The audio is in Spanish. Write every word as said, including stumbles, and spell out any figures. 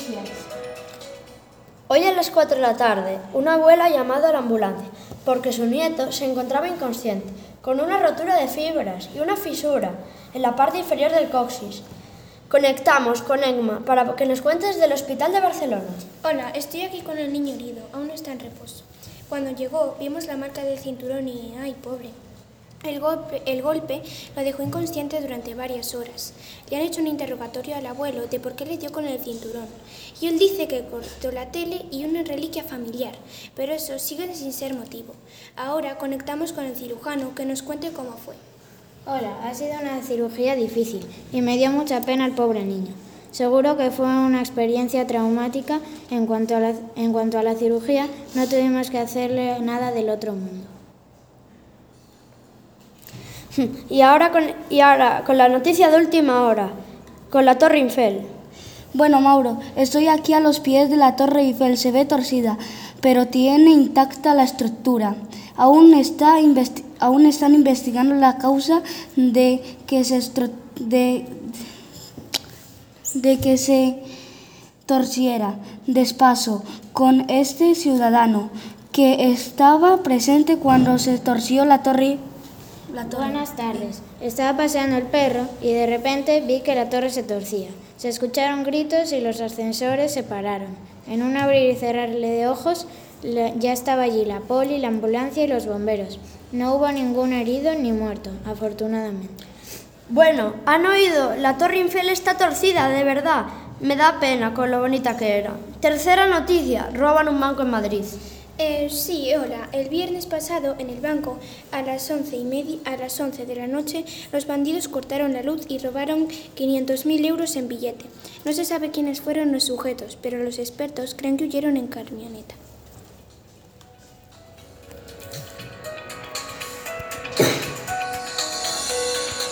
noticias. Hoy a las cuatro de la tarde, una abuela ha llamado a la ambulancia porque su nieto se encontraba inconsciente, con una rotura de fibras y una fisura en la parte inferior del coxis. Conectamos con Egma para que nos cuentes del Hospital de Barcelona. Hola, estoy aquí con el niño herido, aún está en reposo. Cuando llegó, vimos la marca del cinturón y, ay, pobre. El golpe, el golpe lo dejó inconsciente durante varias horas. Le han hecho un interrogatorio al abuelo de por qué le dio con el cinturón. Y él dice que cortó la tele y una reliquia familiar, pero eso sigue sin ser motivo. Ahora conectamos con el cirujano que nos cuente cómo fue. Hola, ha sido una cirugía difícil y me dio mucha pena el pobre niño. Seguro que fue una experiencia traumática. En cuanto a la, en cuanto a la cirugía, no tuvimos que hacerle nada del otro mundo. Y ahora, con, y ahora con la noticia de última hora, con la Torre Eiffel. Bueno, Mauro, estoy aquí a los pies de la Torre Eiffel. Se ve torcida, pero tiene intacta la estructura. Aún, está investi- aún están investigando la causa de que se, estru- de, de que se torciera despacio con este ciudadano que estaba presente cuando se torció la torre. La torre. Buenas tardes. Estaba paseando el perro y de repente vi que la torre se torcía. Se escucharon gritos y los ascensores se pararon. En un abrir y cerrarle de ojos ya estaba allí la poli, la ambulancia y los bomberos. No hubo ningún herido ni muerto, afortunadamente. Bueno, ¿han oído? La Torre Eiffel está torcida, de verdad. Me da pena con lo bonita que era. Tercera noticia, roban un banco en Madrid. Eh, sí, hola. El viernes pasado, en el banco, a las once y media, a las once de la noche, los bandidos cortaron la luz y robaron quinientos mil euros en billete. No se sabe quiénes fueron los sujetos, pero los expertos creen que huyeron en camioneta.